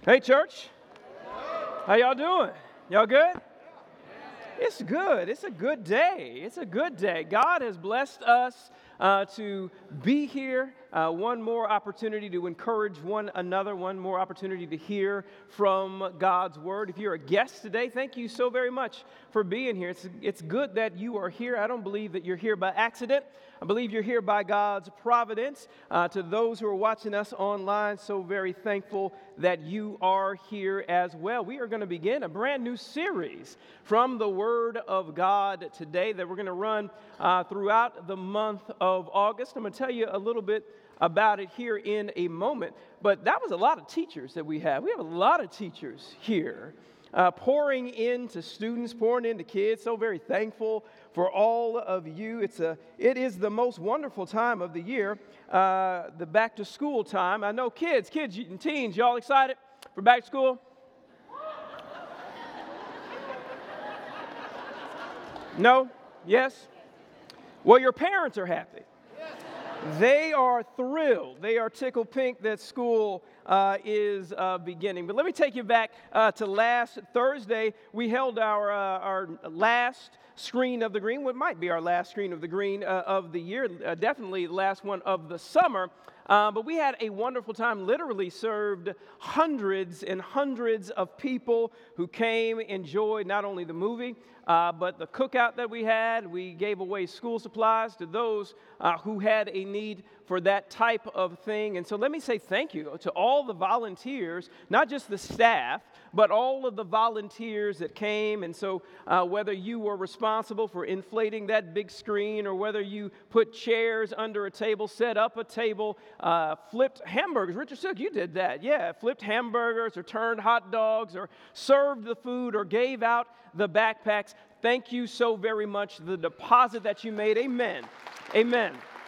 Hey, church. How y'all doing? Y'all good? It's good. It's a good day. It's a good day. God has blessed us to be here. One more opportunity to encourage one another. One more opportunity to hear from God's Word. If you're a guest today, thank you so very much for being here. It's good that you are here. I don't believe that you're here by accident. I believe you're here by God's providence. To those who are watching us online, so very thankful that you are here as well. We are going to begin a brand new series from the Word of God today that we're going to run throughout the month of August. I'm going to tell you a little bit about it here in a moment. But that was a lot of teachers that we have. We have a lot of teachers here. Pouring into students, pouring into kids. So very thankful for all of you. It is the most wonderful time of the year, the back to school time. I know kids and teens, y'all excited for back to school? No? Yes? Well, your parents are happy. They are thrilled. They are tickled pink that school is beginning. But let me take you back to last Thursday. We held our last Screen of the Green, what might be our last Screen of the Green of the year, definitely the last one of the summer. But we had a wonderful time, literally served hundreds and hundreds of people who came, enjoyed not only the movie, but the cookout that we had. We gave away school supplies to those who had a need for that type of thing. And so let me say thank you to all the volunteers, not just the staff, but all of the volunteers that came. And so whether you were responsible for inflating that big screen or whether you put chairs under a table, set up a table, flipped hamburgers. Richard Sook, you did that. Yeah, flipped hamburgers or turned hot dogs or served the food or gave out the backpacks. Thank you so very much. The deposit that you made, amen. Amen.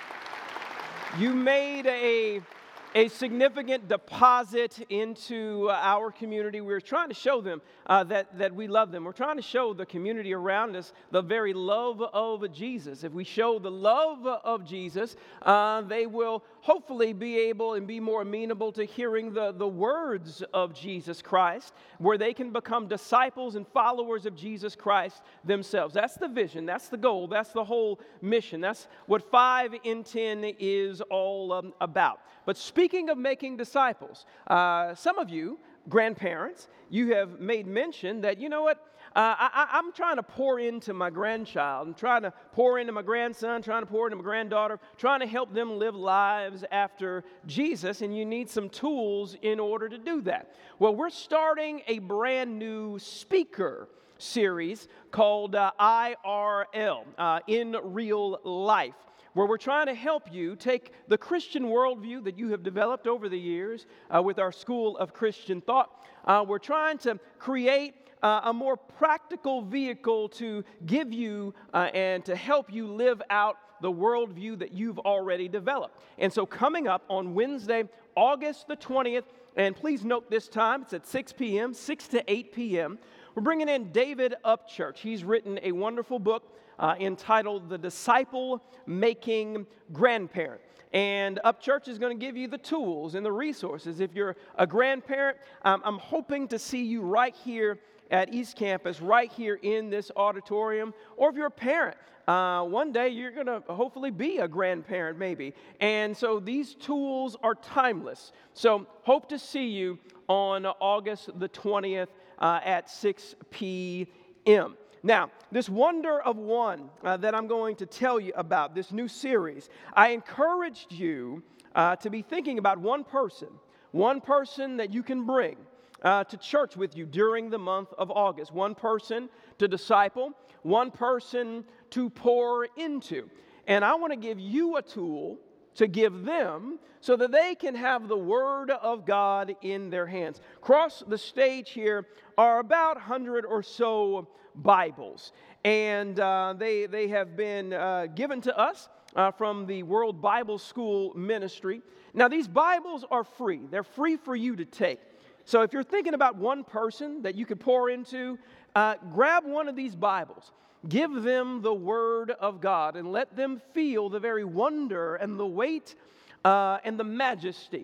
You made a significant deposit into our community. We're trying to show them that we love them. We're trying to show the community around us the very love of Jesus. If we show the love of Jesus, they will hopefully be able and be more amenable to hearing the words of Jesus Christ, where they can become disciples and followers of Jesus Christ themselves. That's the vision. That's the goal. That's the whole mission. That's what 5 in 10 is all about. But speaking of making disciples, some of you, grandparents, you have made mention that, you know what, I'm trying to pour into my grandchild. I'm trying to pour into my grandson, trying to pour into my granddaughter, trying to help them live lives after Jesus, and you need some tools in order to do that. Well, we're starting a brand new speaker series called IRL, In Real Life, where we're trying to help you take the Christian worldview that you have developed over the years with our School of Christian Thought. We're trying to create a more practical vehicle to give you and to help you live out the worldview that you've already developed. And so coming up on Wednesday, August the 20th, and please note this time, it's at 6 p.m., 6 to 8 p.m., we're bringing in David Upchurch. He's written a wonderful book entitled The Disciple Making Grandparent. And Upchurch is going to give you the tools and the resources. If you're a grandparent, I'm hoping to see you right here at East Campus, right here in this auditorium. Or if you're a parent, one day you're going to hopefully be a grandparent maybe. And so these tools are timeless. So hope to see you on August the 20th at 6 p.m. Now, this Wonder of One that I'm going to tell you about, this new series, I encouraged you to be thinking about one person that you can bring to church with you during the month of August. One person to disciple, one person to pour into. And I want to give you a tool to give them so that they can have the Word of God in their hands. Across the stage here are about 100 or so Bibles, and they have been given to us from the World Bible School Ministry. Now, these Bibles are free. They're free for you to take. So if you're thinking about one person that you could pour into, grab one of these Bibles. Give them the Word of God and let them feel the very wonder and the weight and the majesty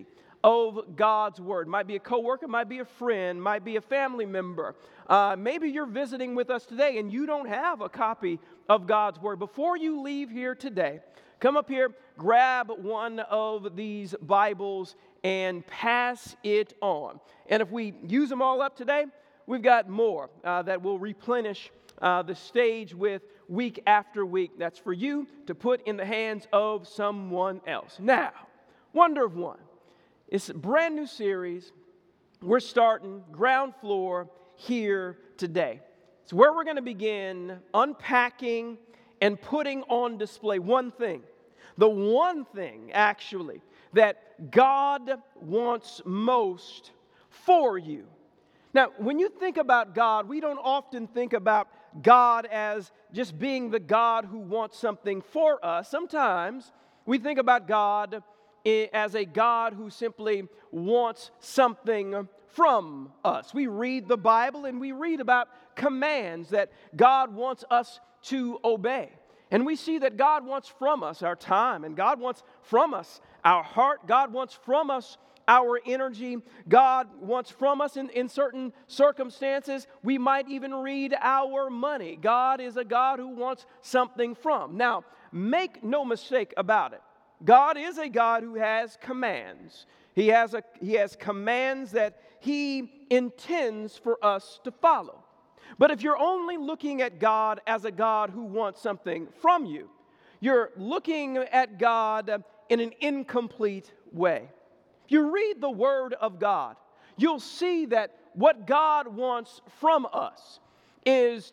of God's Word. Might be a coworker, might be a friend, might be a family member. Maybe you're visiting with us today and you don't have a copy of God's Word. Before you leave here today, come up here, grab one of these Bibles and pass it on. And if we use them all up today, we've got more that will replenish the stage with week after week. That's for you to put in the hands of someone else. Now, Wonder of One. It's a brand new series. We're starting ground floor here today. It's where we're going to begin unpacking and putting on display one thing. The one thing, actually, that God wants most for you. Now, when you think about God, we don't often think about God as just being the God who wants something for us. Sometimes we think about God as a God who simply wants something from us. We read the Bible and we read about commands that God wants us to obey. And we see that God wants from us our time, and God wants from us our heart. God wants from us our energy. God wants from us in certain circumstances. We might even read our money. God is a God who wants something from. Now, make no mistake about it. God is a God who has commands. He has commands that He intends for us to follow. But if you're only looking at God as a God who wants something from you, you're looking at God in an incomplete way. If you read the Word of God, you'll see that what God wants from us is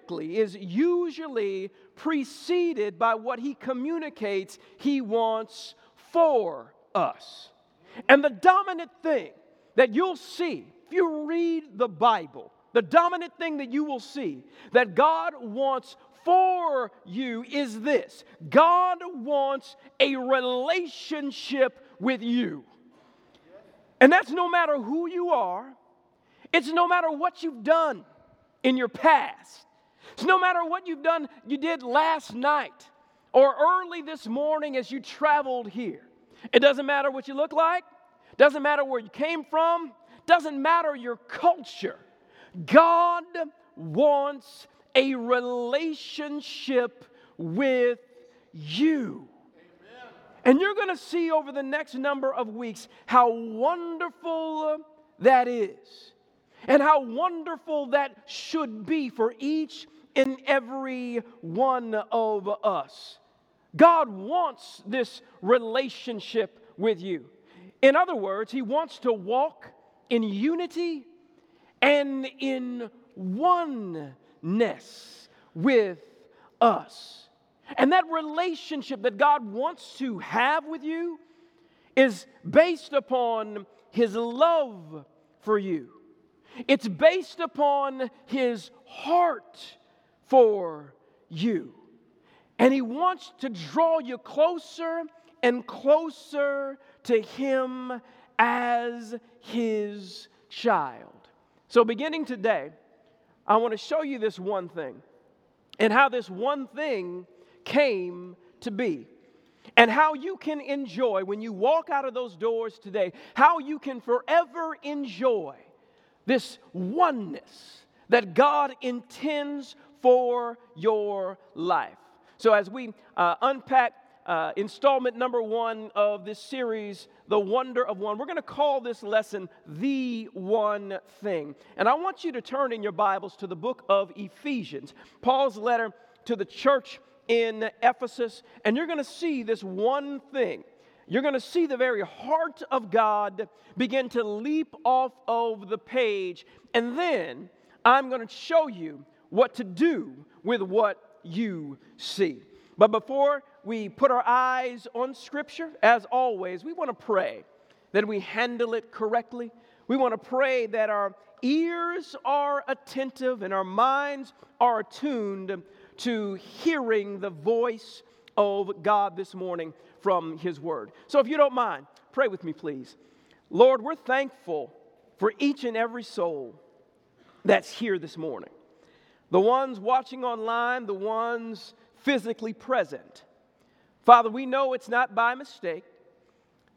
usually preceded by what He communicates He wants for us. And the dominant thing that you'll see if you read the Bible, the dominant thing that you will see that God wants for you is this: God wants a relationship with you. And that's no matter who you are. It's no matter what you've done in your past. It's no matter what you did last night or early this morning as you traveled here. It doesn't matter what you look like. Doesn't matter where you came from. Doesn't matter your culture. God wants a relationship with you. Amen. And you're going to see over the next number of weeks how wonderful that is. And how wonderful that should be for each and every one of us. God wants this relationship with you. In other words, He wants to walk in unity and in oneness with us. And that relationship that God wants to have with you is based upon His love for you. It's based upon His heart for you. And He wants to draw you closer and closer to Him as His child. So beginning today, I want to show you this one thing and how this one thing came to be. And how you can enjoy, when you walk out of those doors today, how you can forever enjoy this oneness that God intends for your life. So as we unpack installment number 1 of this series, The Wonder of One, we're going to call this lesson The One Thing. And I want you to turn in your Bibles to the book of Ephesians, Paul's letter to the church in Ephesus, and you're going to see this one thing. You're going to see the very heart of God begin to leap off of the page, and then I'm going to show you what to do with what you see. But before we put our eyes on Scripture, as always, we want to pray that we handle it correctly. We want to pray that our ears are attentive and our minds are attuned to hearing the voice of God this morning from His Word. So if you don't mind, pray with me, please. Lord, we're thankful for each and every soul that's here this morning. The ones watching online, the ones physically present. Father, we know it's not by mistake.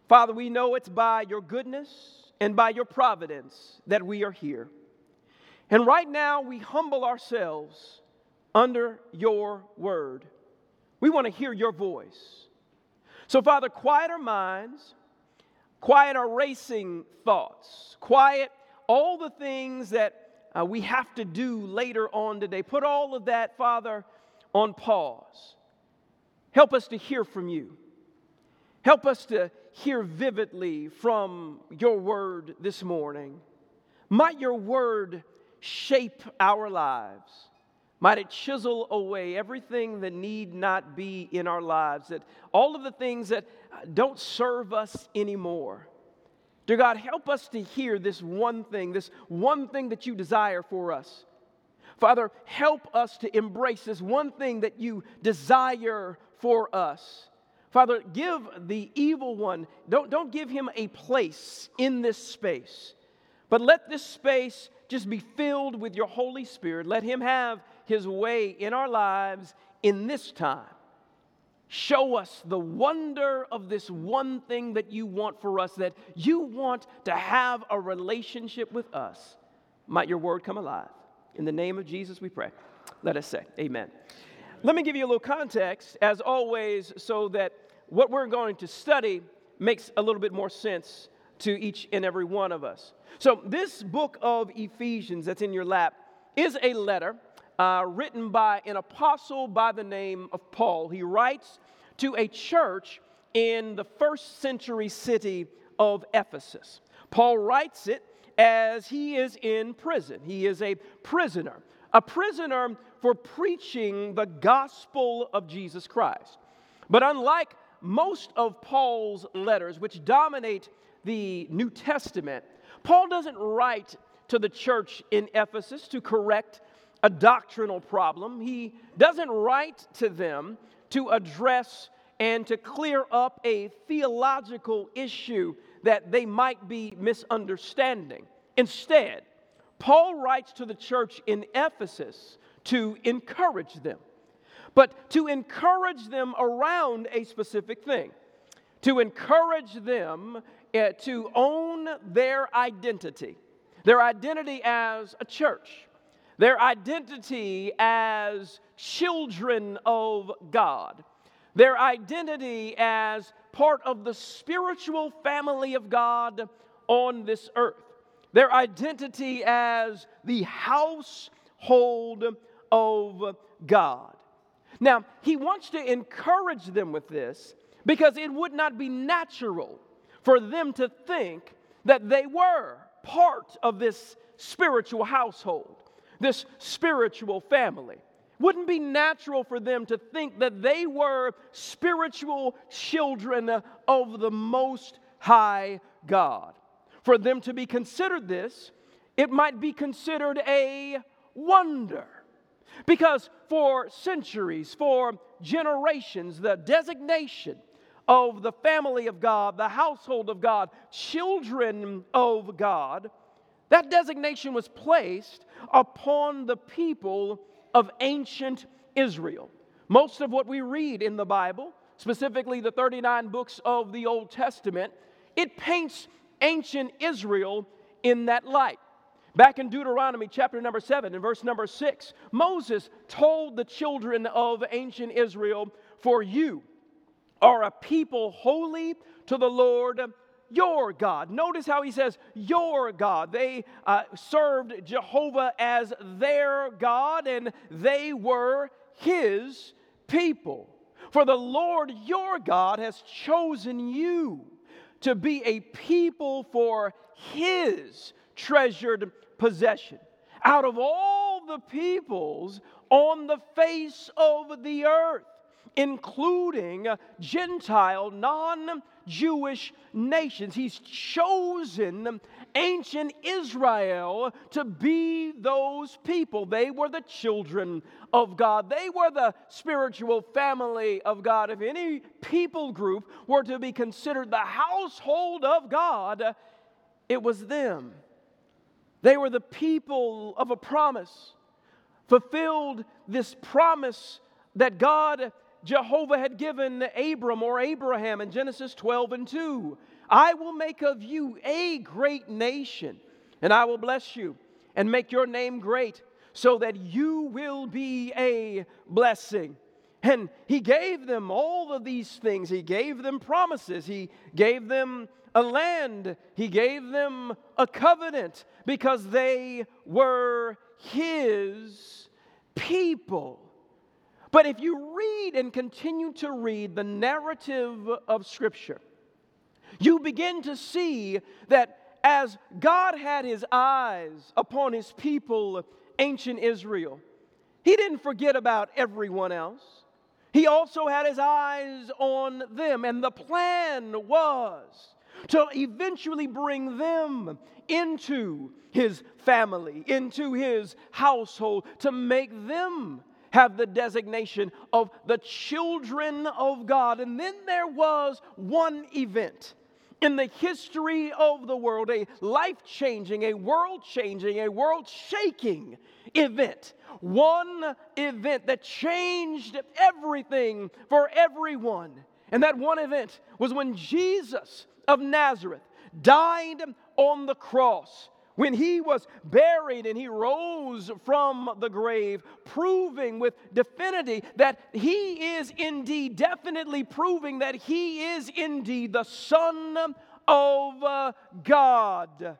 Father, we know it's by your goodness and by your providence that we are here. And right now we humble ourselves under your word. We want to hear your voice. So, Father, quiet our minds, quiet our racing thoughts, quiet all the things that we have to do later on today. Put all of that, Father, on pause. Help us to hear from you. Help us to hear vividly from your word this morning. Might your word shape our lives. Might it chisel away everything that need not be in our lives, that all of the things that don't serve us anymore. Dear God, help us to hear this one thing that you desire for us. Father, help us to embrace this one thing that you desire for us. Father, give the evil one, don't give him a place in this space, but let this space just be filled with your Holy Spirit. Let him have his way in our lives in this time. Show us the wonder of this one thing that you want for us, that you want to have a relationship with us. Might your word come alive. In the name of Jesus we pray. Let us say amen. Let me give you a little context, as always, so that what we're going to study makes a little bit more sense to each and every one of us. So this book of Ephesians that's in your lap is a letter written by an apostle by the name of Paul. He writes to a church in the first century city of Ephesus. Paul writes it as he is in prison. He is a prisoner for preaching the gospel of Jesus Christ. But unlike most of Paul's letters, which dominate the New Testament, Paul doesn't write to the church in Ephesus to correct a doctrinal problem. He doesn't write to them to address and to clear up a theological issue that they might be misunderstanding. Instead, Paul writes to the church in Ephesus to encourage them, but to encourage them around a specific thing, to encourage them to own their identity as a church, their identity as children of God, their identity as part of the spiritual family of God on this earth, their identity as the household of God. Now, he wants to encourage them with this because it would not be natural for them to think that they were part of this spiritual household, this spiritual family. Wouldn't be natural for them to think that they were spiritual children of the Most High God. For them to be considered this, it might be considered a wonder. Because for centuries, for generations, the designation of the family of God, the household of God, children of God, that designation was placed upon the people of ancient Israel. Most of what we read in the Bible, specifically the 39 books of the Old Testament, it paints ancient Israel in that light. Back in Deuteronomy chapter number 7 and verse number 6, Moses told the children of ancient Israel, "For you are a people holy to the Lord your God." Notice how he says, your God. They served Jehovah as their God, and they were his people. For the Lord your God has chosen you to be a people for his treasured possession. Out of all the peoples on the face of the earth, including Gentile, non-Jewish nations, he's chosen ancient Israel to be those people. They were the children of God. They were the spiritual family of God. If any people group were to be considered the household of God, it was them. They were the people of a promise, fulfilled this promise that God, Jehovah, had given Abram or Abraham in Genesis 12 and 2. I will make of you a great nation, and I will bless you and make your name great, so that you will be a blessing. And he gave them all of these things. He gave them promises. He gave them a land. He gave them a covenant because they were his people. But if you read and continue to read the narrative of Scripture, you begin to see that as God had his eyes upon his people, ancient Israel, he didn't forget about everyone else. He also had his eyes on them, and the plan was to eventually bring them into his family, into his household, to make them have the designation of the children of God. And then there was one event in the history of the world, a life-changing, a world-changing, a world-shaking event. One event that changed everything for everyone. And that one event was when Jesus of Nazareth died on the cross, when he was buried and he rose from the grave, proving with definity that he is indeed, definitely proving that he is indeed the Son of God.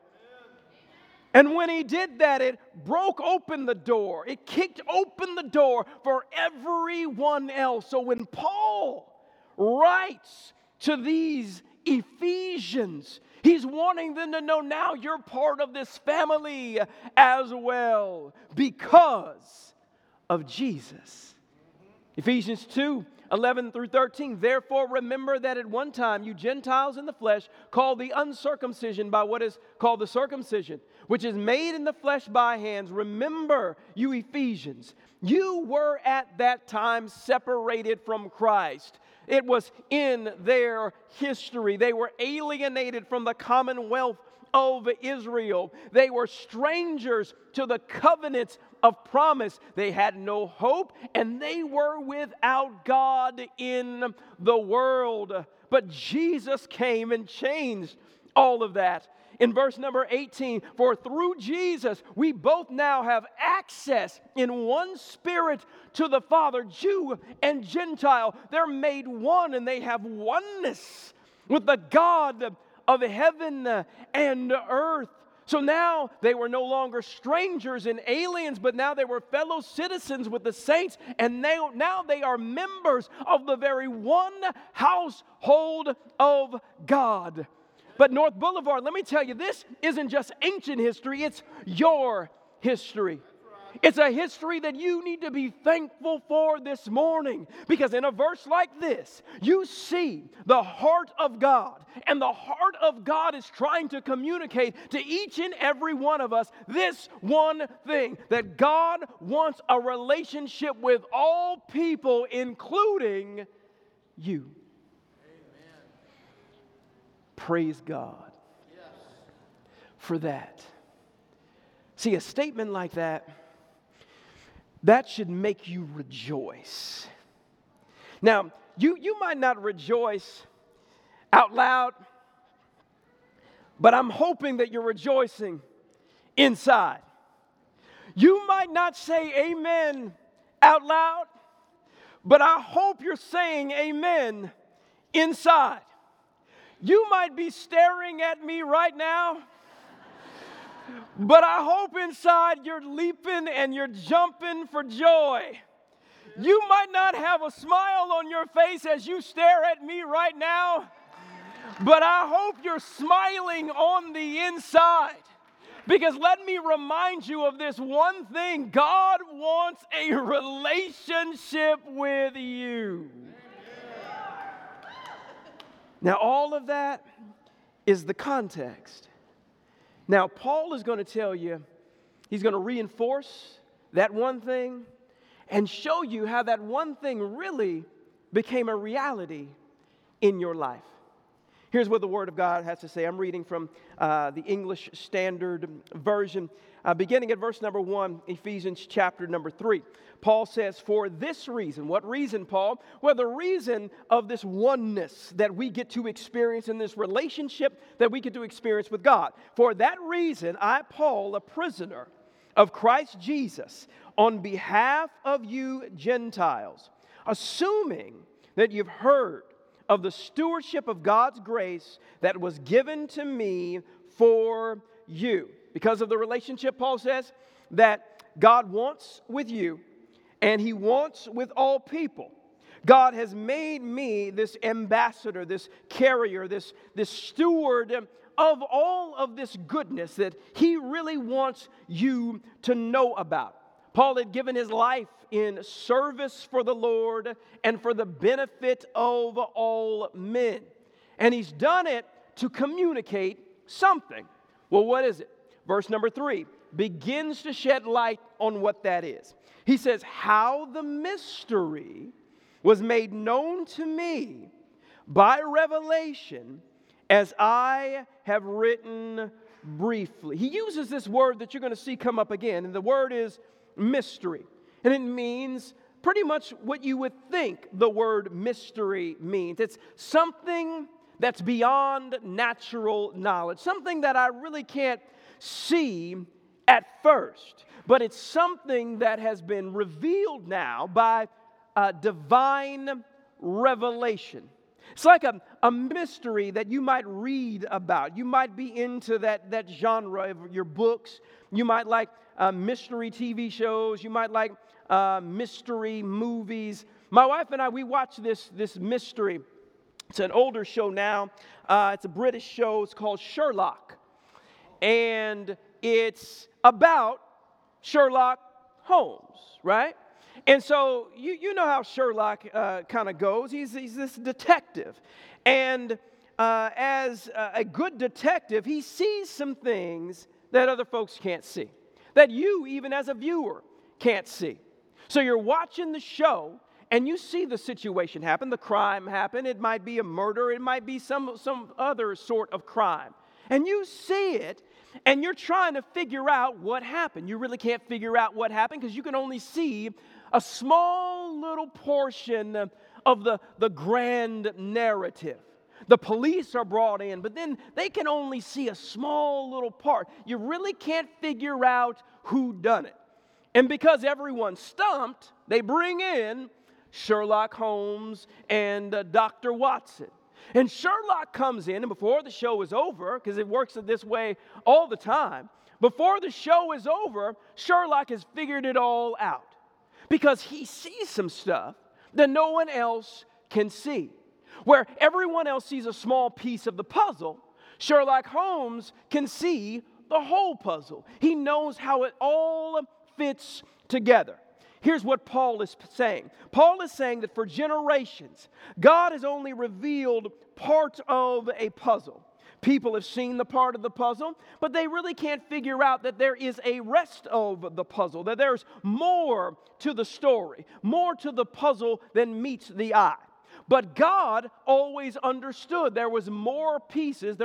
And when he did that, it broke open the door. It kicked open the door for everyone else. So when Paul writes to these Ephesians, he's wanting them to know now you're part of this family as well because of Jesus. Ephesians 2:11 through 13. Therefore remember that at one time you Gentiles in the flesh, called the uncircumcision by what is called the circumcision, which is made in the flesh by hands. Remember, you Ephesians, you were at that time separated from Christ. It was in their history. They were alienated from the commonwealth of Israel. They were strangers to the covenants of promise. They had no hope, and they were without God in the world. But Jesus came and changed all of that. In verse number 18, for through Jesus we both now have access in one Spirit to the Father. Jew and Gentile, they're made one, and they have oneness with the God of heaven and earth. So now they were no longer strangers and aliens, but now they were fellow citizens with the saints, and now they are members of the very one household of God. But North Boulevard, let me tell you, this isn't just ancient history, it's your history. It's a history that you need to be thankful for this morning. Because in a verse like this, you see the heart of God. And the heart of God is trying to communicate to each and every one of us this one thing, that God wants a relationship with all people, including you. Praise God for that. See, a statement like that should make you rejoice. Now, you might not rejoice out loud, but I'm hoping that you're rejoicing inside. You might not say amen out loud, but I hope you're saying amen inside. You might be staring at me right now, but I hope inside you're leaping and you're jumping for joy. You might not have a smile on your face as you stare at me right now, but I hope you're smiling on the inside. Because let me remind you of this one thing: God wants a relationship with you. Now, all of that is the context. Now, Paul is going to tell you, he's going to reinforce that one thing and show you how that one thing really became a reality in your life. Here's what the Word of God has to say. I'm reading from the English Standard Version, beginning at verse number 1, Ephesians chapter number 3. Paul says, for this reason. What reason, Paul? Well, the reason of this oneness that we get to experience in this relationship that we get to experience with God. For that reason, I, Paul, a prisoner of Christ Jesus, on behalf of you Gentiles, assuming that you've heard of the stewardship of God's grace that was given to me for you. Because of the relationship, Paul says, that God wants with you, and He wants with all people. God has made me this ambassador, this carrier, this steward of all of this goodness that He really wants you to know about. Paul had given his life in service for the Lord and for the benefit of all men. And he's done it to communicate something. Well, what is it? Verse number 3 begins to shed light on what that is. He says, how the mystery was made known to me by revelation, as I have written briefly. He uses this word that you're going to see come up again, and the word is mystery. And it means pretty much what you would think the word mystery means. It's something that's beyond natural knowledge, something that I really can't see at first, but it's something that has been revealed now by divine revelation. It's like a mystery that you might read about. You might be into that genre of your books. You might like mystery TV shows. You might like mystery movies. My wife and I, we watch this mystery. It's an older show now. It's a British show. It's called Sherlock. And it's about Sherlock Holmes, right? And so you know how Sherlock kind of goes. He's this detective. And as a good detective, he sees some things that other folks can't see, that you, even as a viewer, can't see. So you're watching the show, and you see the situation happen, the crime happen. It might be a murder. It might be some other sort of crime. And you see it, and you're trying to figure out what happened. You really can't figure out what happened because you can only see a small little portion of the grand narrative. The police are brought in, but then they can only see a small little part. You really can't figure out who done it. And because everyone's stumped, they bring in Sherlock Holmes and Dr. Watson. And Sherlock comes in, and before the show is over, because it works this way all the time, before the show is over, Sherlock has figured it all out. Because he sees some stuff that no one else can see. Where everyone else sees a small piece of the puzzle, Sherlock Holmes can see the whole puzzle. He knows how it all fits together. Here's what Paul is saying. Paul is saying that for generations, God has only revealed part of a puzzle. People have seen the part of the puzzle, but they really can't figure out that there is a rest of the puzzle, that there's more to the story, more to the puzzle than meets the eye. But God always understood there were more pieces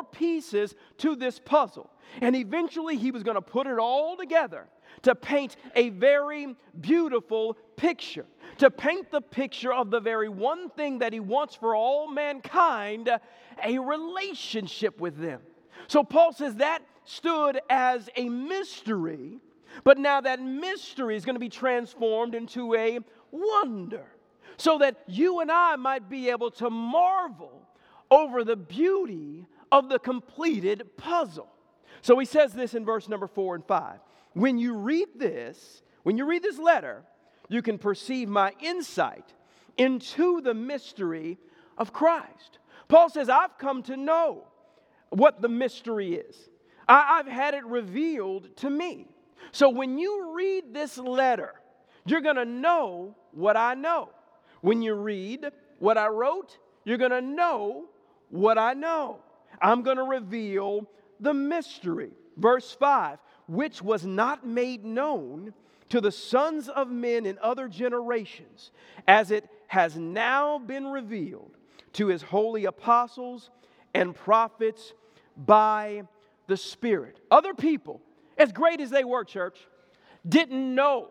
to this puzzle. And eventually He was going to put it all together to paint a very beautiful picture, to paint the picture of the very one thing that He wants for all mankind, a relationship with them. So Paul says that stood as a mystery, but now that mystery is going to be transformed into a wonder, so that you and I might be able to marvel over the beauty of the completed puzzle. So he says this in verse number 4 and 5. When you read this letter, you can perceive my insight into the mystery of Christ. Paul says, I've come to know what the mystery is. I've had it revealed to me. So when you read this letter, you're going to know what I know. When you read what I wrote, you're going to know what I know. I'm going to reveal the mystery. Verse 5, which was not made known to the sons of men in other generations, as it has now been revealed to His holy apostles and prophets by the Spirit. Other people, as great as they were, church, didn't know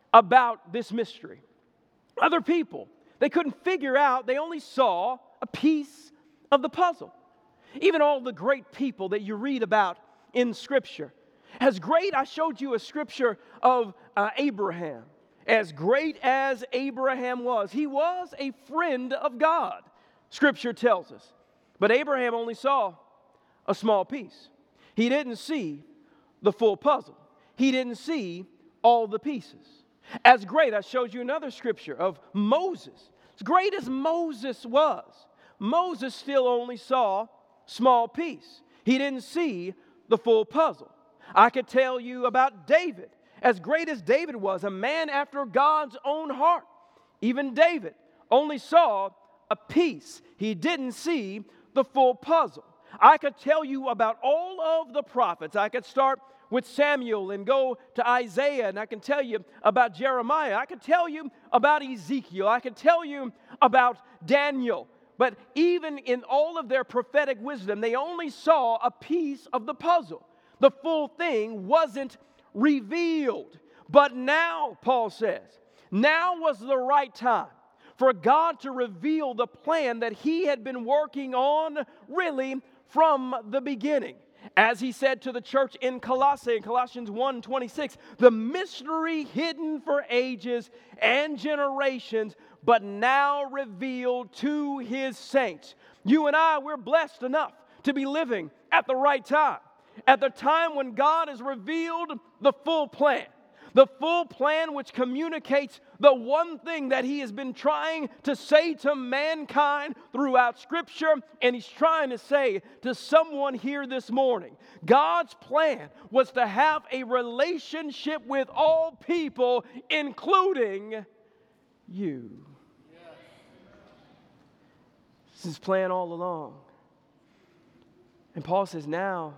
about this mystery. Other people, they couldn't figure out, they only saw a piece of the puzzle. Even all the great people that you read about in Scripture. As great, I showed you a scripture of Abraham. As great as Abraham was, he was a friend of God, Scripture tells us. But Abraham only saw a small piece. He didn't see the full puzzle. He didn't see all the pieces. As great, I showed you another scripture of Moses. As great as Moses was, Moses still only saw a small piece. He didn't see the full puzzle. I could tell you about David. As great as David was, a man after God's own heart, even David only saw a piece. He didn't see the full puzzle. I could tell you about all of the prophets. I could start with Samuel and go to Isaiah, and I can tell you about Jeremiah. I could tell you about Ezekiel. I could tell you about Daniel. But even in all of their prophetic wisdom, they only saw a piece of the puzzle. The full thing wasn't revealed. But now, Paul says, now was the right time for God to reveal the plan that He had been working on really from the beginning. As He said to the church in Colossae, in Colossians 1:26, the mystery hidden for ages and generations, but now revealed to His saints. You and I, we're blessed enough to be living at the right time. At the time when God has revealed the full plan. The full plan which communicates the one thing that He has been trying to say to mankind throughout Scripture, and He's trying to say to someone here this morning. God's plan was to have a relationship with all people, including you. This is His plan all along. And Paul says now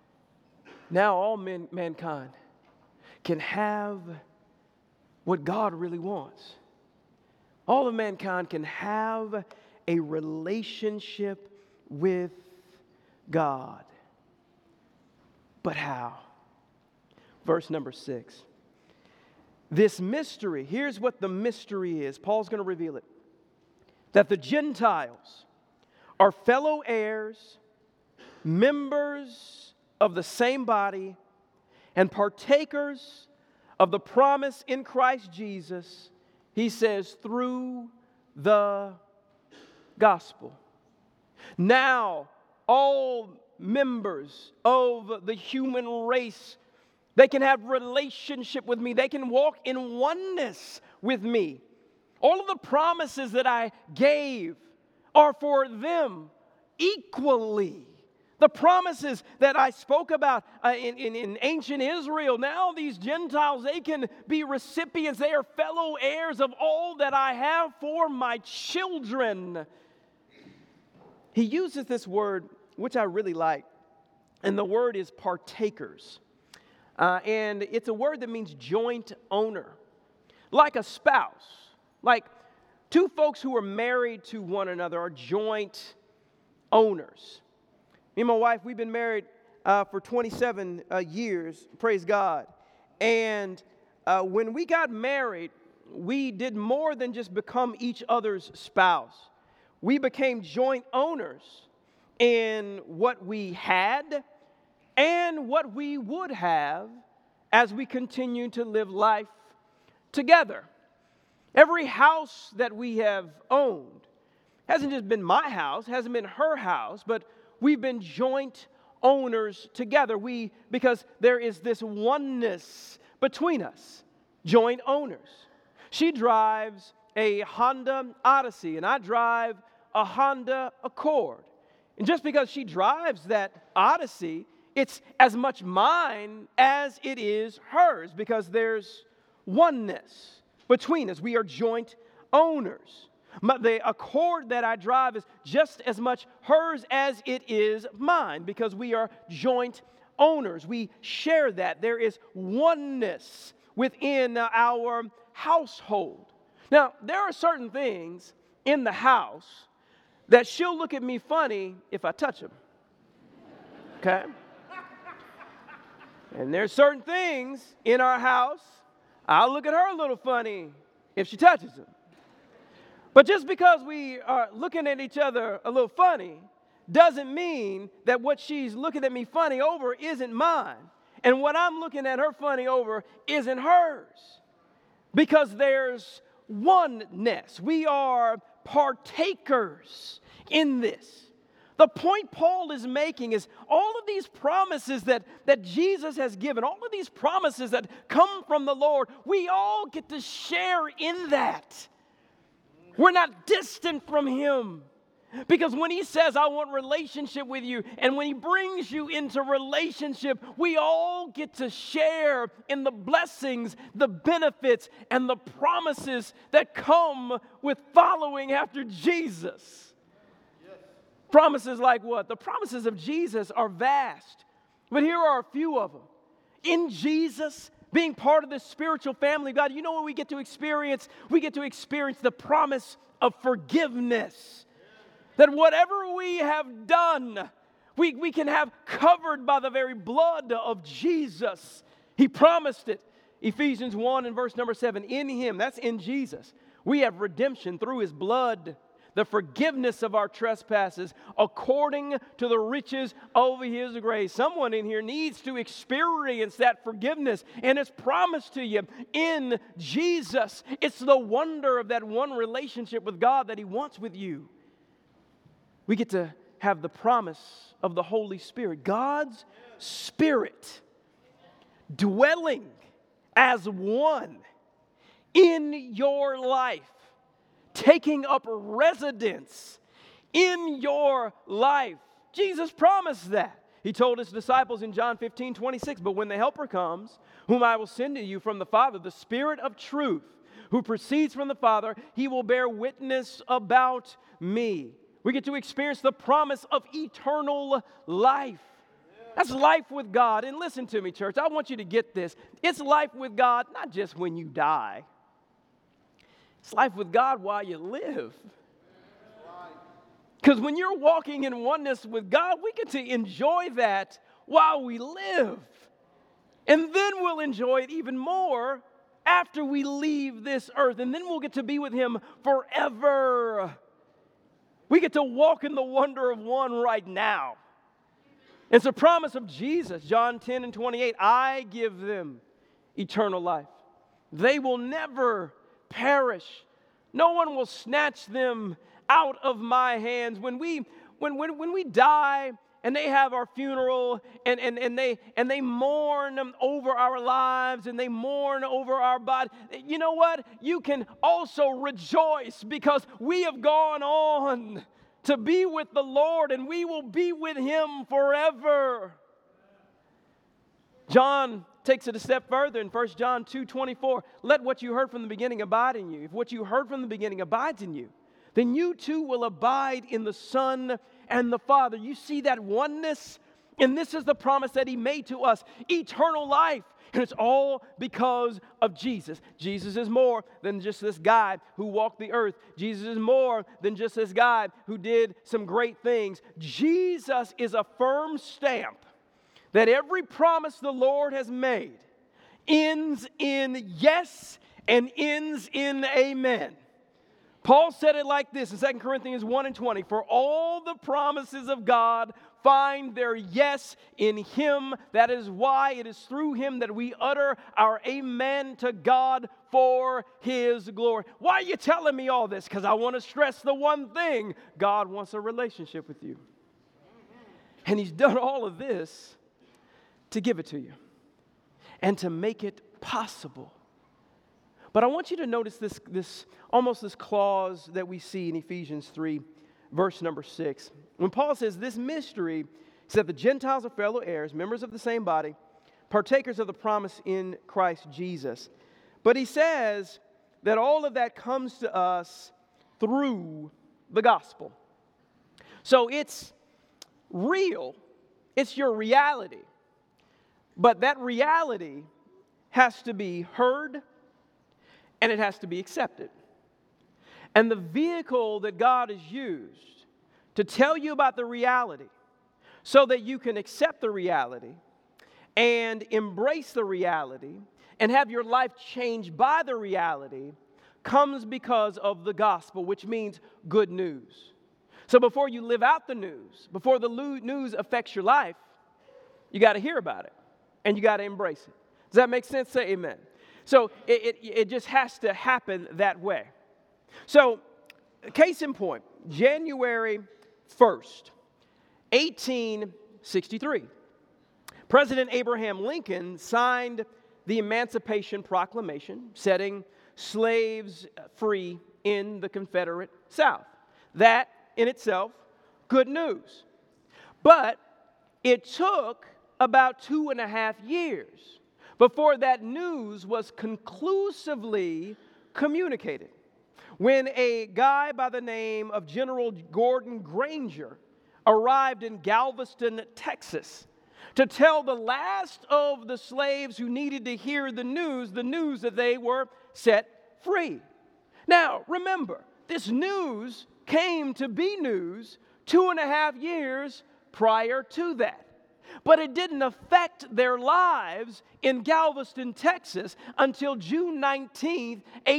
all mankind can have what God really wants. All of mankind can have a relationship with God. But how? Verse number 6. This mystery, here's what the mystery is. Paul's going to reveal it. That the Gentiles are fellow heirs, members of the same body, and partakers of the promise in Christ Jesus, he says, through the gospel. Now, all members of the human race, they can have relationship with me. They can walk in oneness with me. All of the promises that I gave are for them equally. The promises that I spoke about in ancient Israel, now these Gentiles, they can be recipients. They are fellow heirs of all that I have for my children. He uses this word, which I really like, and the word is partakers. And it's a word that means joint owner, like a spouse. Like two folks who are married to one another are joint owners. Me and my wife, we've been married for 27 years, praise God. And when we got married, we did more than just become each other's spouse. We became joint owners in what we had and what we would have as we continue to live life together. Every house that we have owned hasn't just been my house, hasn't been her house, but we've been joint owners together. Because there is this oneness between us, joint owners. She drives a Honda Odyssey, and I drive a Honda Accord. And just because she drives that Odyssey, it's as much mine as it is hers, because there's oneness between us. We are joint owners. The Accord that I drive is just as much hers as it is mine, because we are joint owners. We share that. There is oneness within our household. Now, there are certain things in the house that she'll look at me funny if I touch him. Okay? And there's certain things in our house, I'll look at her a little funny if she touches him. But just because we are looking at each other a little funny doesn't mean that what she's looking at me funny over isn't mine. And what I'm looking at her funny over isn't hers. Because there's oneness. We are partakers in this. The point Paul is making is all of these promises that Jesus has given, all of these promises that come from the Lord, we all get to share in that. We're not distant from Him. Because when He says, I want relationship with you, and when He brings you into relationship, we all get to share in the blessings, the benefits, and the promises that come with following after Jesus. Promises like what? The promises of Jesus are vast, but here are a few of them. In Jesus, being part of the spiritual family of God, you know what we get to experience? We get to experience the promise of forgiveness. That whatever we have done, we can have covered by the very blood of Jesus. He promised it. Ephesians 1 and verse number 7, in Him, that's in Jesus, we have redemption through His blood, the forgiveness of our trespasses according to the riches of His grace. Someone in here needs to experience that forgiveness, and it's promised to you in Jesus. It's the wonder of that one relationship with God that He wants with you. We get to have the promise of the Holy Spirit, God's Spirit dwelling as one in your life, taking up residence in your life. Jesus promised that. He told His disciples in John 15:26, but when the Helper comes, whom I will send to you from the Father, the Spirit of truth, who proceeds from the Father, He will bear witness about me. We get to experience the promise of eternal life. That's life with God. And listen to me, church, I want you to get this. It's life with God not just when you die. It's life with God while you live. Because when you're walking in oneness with God, we get to enjoy that while we live. And then we'll enjoy it even more after we leave this earth. And then we'll get to be with Him forever. We get to walk in the wonder of one right now. It's a promise of Jesus, John 10 and 28. I give them eternal life. They will never perish. No one will snatch them out of my hands. When we die and they have our funeral and they mourn over our lives and they mourn over our body, you know what? You can also rejoice because we have gone on to be with the Lord and we will be with Him forever. John takes it a step further in 1 John 2:24. Let what you heard from the beginning abide in you. If what you heard from the beginning abides in you, then you too will abide in the Son and the Father. You see that oneness? And this is the promise that He made to us, eternal life. And it's all because of Jesus. Jesus is more than just this guy who walked the earth. Jesus is more than just this guy who did some great things. Jesus is a firm stamp that every promise the Lord has made ends in yes and ends in amen. Paul said it like this in 2 Corinthians 1 and 20. For all the promises of God find their yes in Him. That is why it is through Him that we utter our amen to God for His glory. Why are you telling me all this? Because I want to stress the one thing. God wants a relationship with you. And He's done all of this to give it to you and to make it possible. But I want you to notice this clause that we see in Ephesians 3, verse number 6. When Paul says this mystery is that the Gentiles are fellow heirs, members of the same body, partakers of the promise in Christ Jesus. But he says that all of that comes to us through the gospel. So it's real. It's your reality. But that reality has to be heard and it has to be accepted. And the vehicle that God has used to tell you about the reality so that you can accept the reality and embrace the reality and have your life changed by the reality comes because of the gospel, which means good news. So before you live out the news, before the news affects your life, you got to hear about it and you got to embrace it. Does that make sense? Say amen. So it just has to happen that way. So, case in point, January 1st, 1863, President Abraham Lincoln signed the Emancipation Proclamation, setting slaves free in the Confederate South. That, in itself, good news. But it took about 2.5 years before that news was conclusively communicated. When a guy by the name of General Gordon Granger arrived in Galveston, Texas, to tell the last of the slaves who needed to hear the news that they were set free. Now, remember, this news came to be news 2.5 years prior to that. But it didn't affect their lives in Galveston, Texas until June 19th,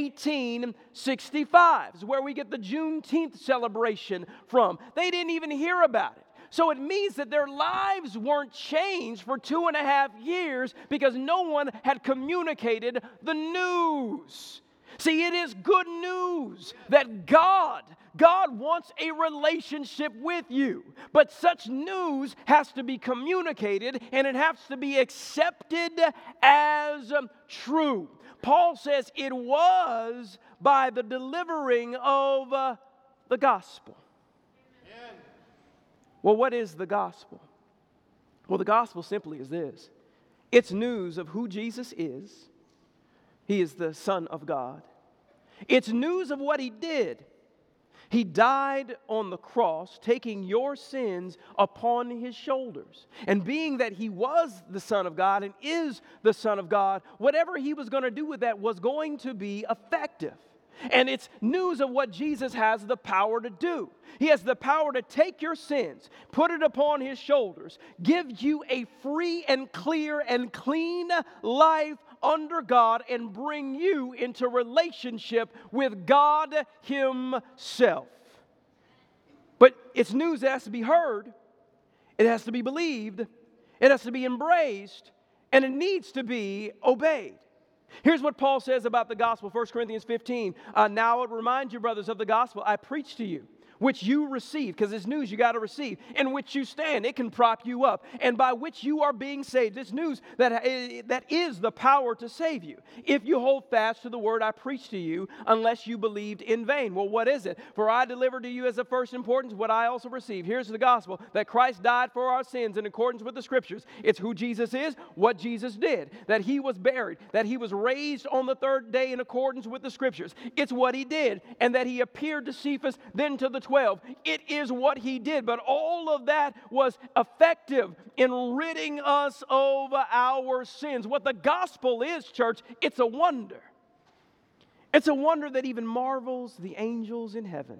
1865, is where we get the Juneteenth celebration from. They didn't even hear about it. So it means that their lives weren't changed for 2.5 years because no one had communicated the news. See, it is good news that God wants a relationship with you. But such news has to be communicated and it has to be accepted as true. Paul says it was by the delivering of the gospel. Amen. Well, what is the gospel? Well, the gospel simply is this. It's news of who Jesus is. He is the Son of God. It's news of what He did. He died on the cross, taking your sins upon His shoulders. And being that He was the Son of God and is the Son of God, whatever He was going to do with that was going to be effective. And it's news of what Jesus has the power to do. He has the power to take your sins, put it upon His shoulders, give you a free and clear and clean life under God, and bring you into relationship with God Himself. But it's news that has to be heard, it has to be believed, it has to be embraced, and it needs to be obeyed. Here's what Paul says about the gospel, 1 Corinthians 15. Now I remind you, brothers, of the gospel I preached to you, which you received, because it's news you got to receive, in which you stand. It can prop you up, and by which you are being saved. It's news that is the power to save you, if you hold fast to the word I preached to you, unless you believed in vain. Well, what is it? For I delivered to you as of first importance what I also received. Here's the gospel, that Christ died for our sins in accordance with the Scriptures. It's who Jesus is, what Jesus did, that He was buried, that He was raised on the third day in accordance with the Scriptures. It's what He did, and that He appeared to Cephas, then to the 12. It is what He did, but all of that was effective in ridding us of our sins. What the gospel is, church, it's a wonder. It's a wonder that even marvels the angels in heaven.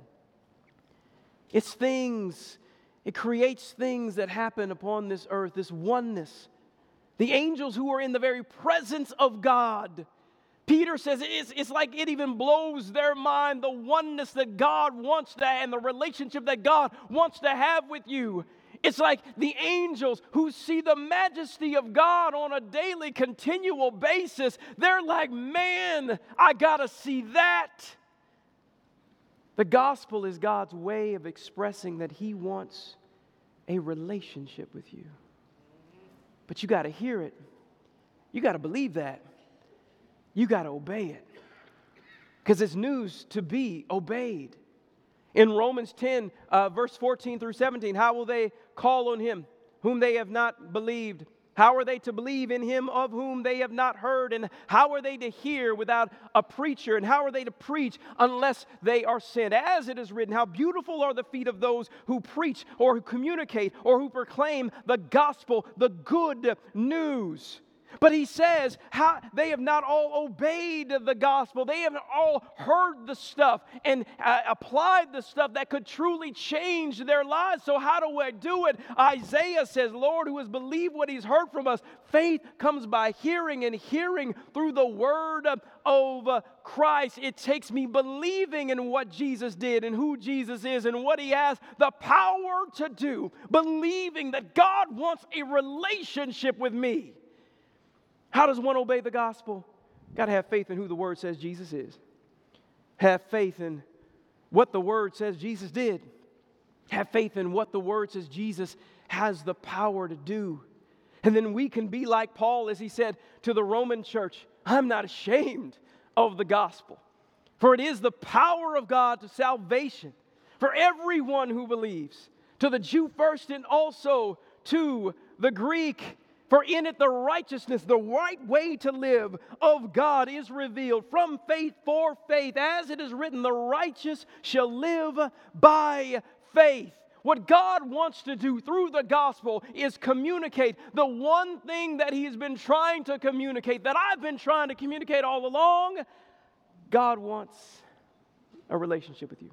It's things, it creates things that happen upon this earth, this oneness. The angels who are in the very presence of God. Peter says it's like it even blows their mind, the oneness that God wants to have and the relationship that God wants to have with you. It's like the angels who see the majesty of God on a daily, continual basis. They're like, man, I got to see that. The gospel is God's way of expressing that He wants a relationship with you. But you got to hear it. You got to believe that. You got to obey it, because it's news to be obeyed. In Romans 10, verse 14 through 17, how will they call on Him whom they have not believed? How are they to believe in Him of whom they have not heard? And how are they to hear without a preacher? And how are they to preach unless they are sent? As it is written, how beautiful are the feet of those who preach or who communicate or who proclaim the gospel, the good news. But he says how they have not all obeyed the gospel. They haven't all heard the stuff and applied the stuff that could truly change their lives. So how do I do it? Isaiah says, Lord, who has believed what he's heard from us, faith comes by hearing, and hearing through the word of Christ. It takes me believing in what Jesus did and who Jesus is and what he has the power to do. Believing that God wants a relationship with me. How does one obey the gospel? Got to have faith in who the Word says Jesus is. Have faith in what the Word says Jesus did. Have faith in what the Word says Jesus has the power to do. And then we can be like Paul, as he said to the Roman church, I'm not ashamed of the gospel, for it is the power of God to salvation for everyone who believes, to the Jew first and also to the Greek. For in it the righteousness, the right way to live of God is revealed from faith for faith. As it is written, the righteous shall live by faith. What God wants to do through the gospel is communicate the one thing that He's been trying to communicate, that I've been trying to communicate all along. God wants a relationship with you.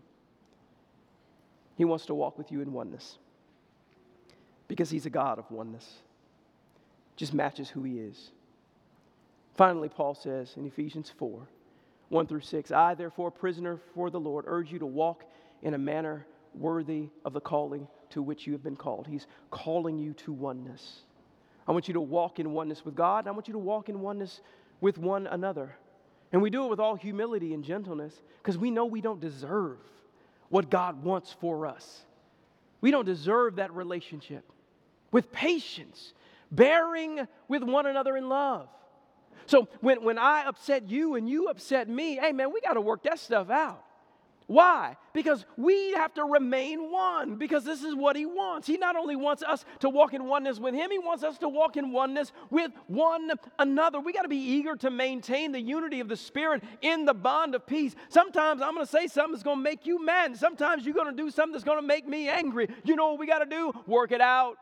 He wants to walk with you in oneness because He's a God of oneness. Just matches who He is. Finally, Paul says in Ephesians 4, 1-6, I, therefore, prisoner for the Lord, urge you to walk in a manner worthy of the calling to which you have been called. He's calling you to oneness. I want you to walk in oneness with God, and I want you to walk in oneness with one another. And we do it with all humility and gentleness because we know we don't deserve what God wants for us. We don't deserve that relationship. With patience, bearing with one another in love. So when I upset you and you upset me, hey man, we got to work that stuff out. Why? Because we have to remain one, because this is what He wants. He not only wants us to walk in oneness with Him, He wants us to walk in oneness with one another. We got to be eager to maintain the unity of the Spirit in the bond of peace. Sometimes I'm going to say something that's going to make you mad. Sometimes you're going to do something that's going to make me angry. You know what we got to do? Work it out.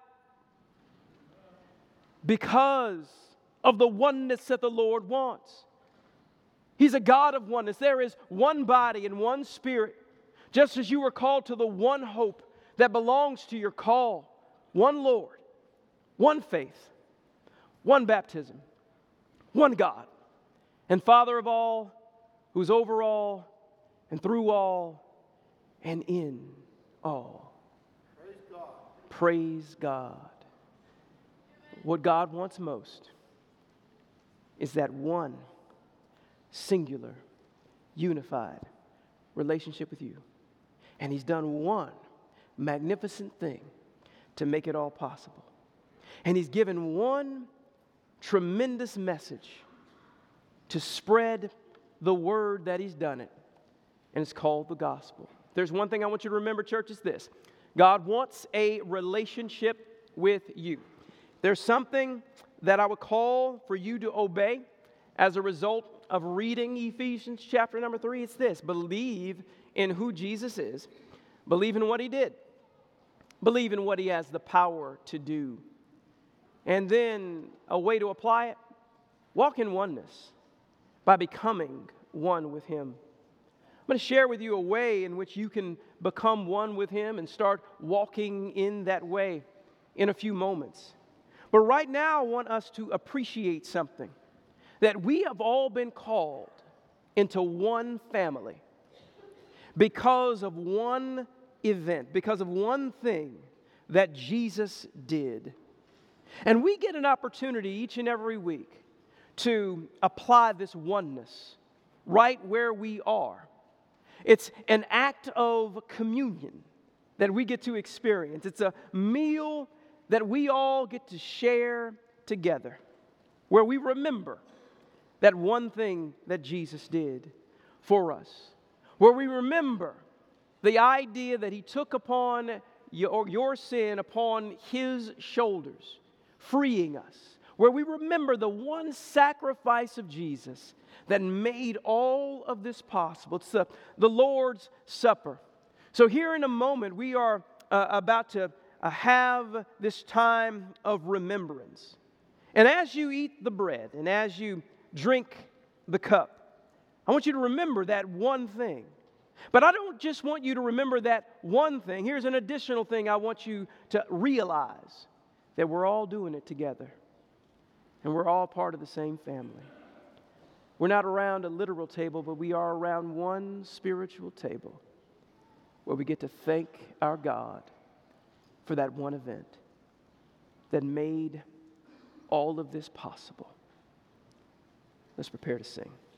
Because of the oneness that the Lord wants. He's a God of oneness. There is one body and one Spirit, just as you were called to the one hope that belongs to your call. One Lord, one faith, one baptism, one God, and Father of all, who's over all, and through all, and in all. Praise God. Praise God. What God wants most is that one singular, unified relationship with you. And He's done one magnificent thing to make it all possible. And He's given one tremendous message to spread the word that He's done it. And it's called the gospel. There's one thing I want you to remember, church, is this. God wants a relationship with you. There's something that I would call for you to obey as a result of reading Ephesians chapter number 3. It's this: believe in who Jesus is, believe in what He did, believe in what He has the power to do. And then a way to apply it: walk in oneness by becoming one with Him. I'm going to share with you a way in which you can become one with Him and start walking in that way in a few moments. But right now, I want us to appreciate something, that we have all been called into one family because of one event, because of one thing that Jesus did. And we get an opportunity each and every week to apply this oneness right where we are. It's an act of communion that we get to experience. It's a meal that we all get to share together, where we remember that one thing that Jesus did for us, where we remember the idea that He took upon your sin upon His shoulders, freeing us, where we remember the one sacrifice of Jesus that made all of this possible. It's the Lord's Supper. So here in a moment, we are about to have this time of remembrance. And as you eat the bread and as you drink the cup, I want you to remember that one thing. But I don't just want you to remember that one thing. Here's an additional thing I want you to realize, that we're all doing it together. And we're all part of the same family. We're not around a literal table, but we are around one spiritual table where we get to thank our God for that one event that made all of this possible. Let's prepare to sing.